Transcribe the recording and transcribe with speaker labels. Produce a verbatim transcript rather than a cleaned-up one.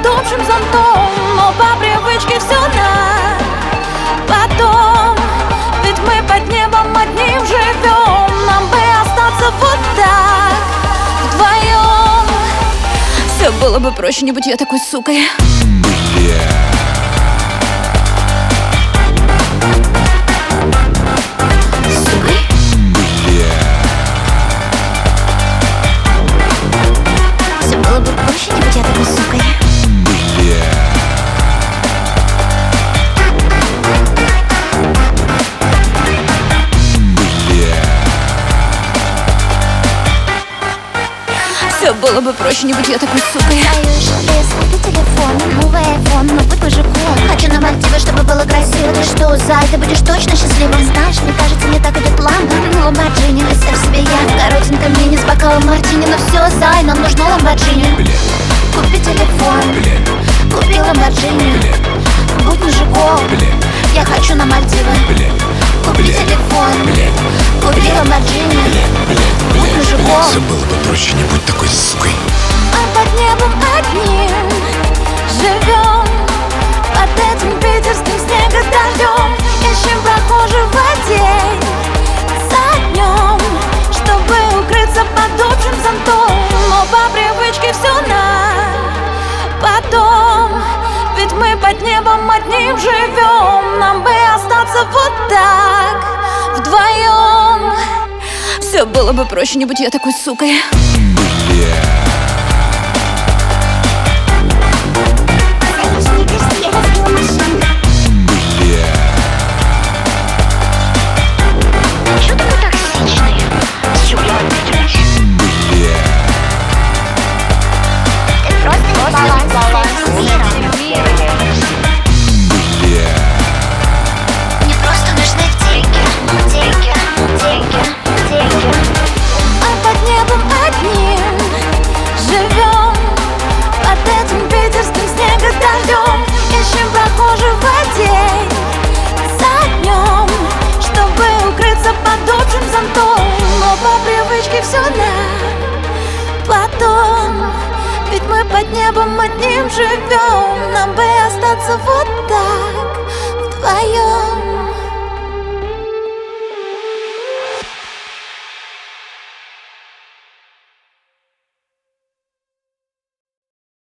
Speaker 1: под общим зонтом, но по привычке все на потом. Ведь мы под небом одним живем, нам бы остаться вот так вдвоем. Все было бы проще, не будь я такой сукой. Было бы проще, не будь я такой сукой. Все было бы проще, не будь я такой сукой.
Speaker 2: Даешь без купи телефон, новый айфон, но будь мужиком. Хочу на Мальдивы, чтобы было красиво. Ты что, зай, ты будешь точно счастливым. Знаешь, мне кажется, мне так идет ламбо. Ламборджини, представь себе я в коротеньком мини с бокалом мартини. Но все, зай, нам нужно Ламборджини. Купи телефон, купи Ламборджини. Будь мужиком, я хочу на Мальдивы. Купи телефон, купи Ламборджини. Будь мужиком.
Speaker 3: Все было бы проще, не будь такой сукой.
Speaker 1: А под небом одним живем, под этим питерским снегодождем. Ищем прохожего день за днем, чтобы укрыться под общим зонтом, но по привычке все на потом. Ведь мы под небом одним живем, нам бы остаться вот так вдвоем. Все было бы проще, не будь я такой сукой.
Speaker 2: Чё такой токсичный? Ты просто не баланс мира. Мне просто нужны деньги, деньги, деньги, деньги.
Speaker 1: А под небом одним живем, под этим питерским снегодождем. Ищем прохожего день за днем, чтобы укрыться под общим зонтом, но по привычке все на потом. Ведь мы под небом одним живем, нам бы остаться вот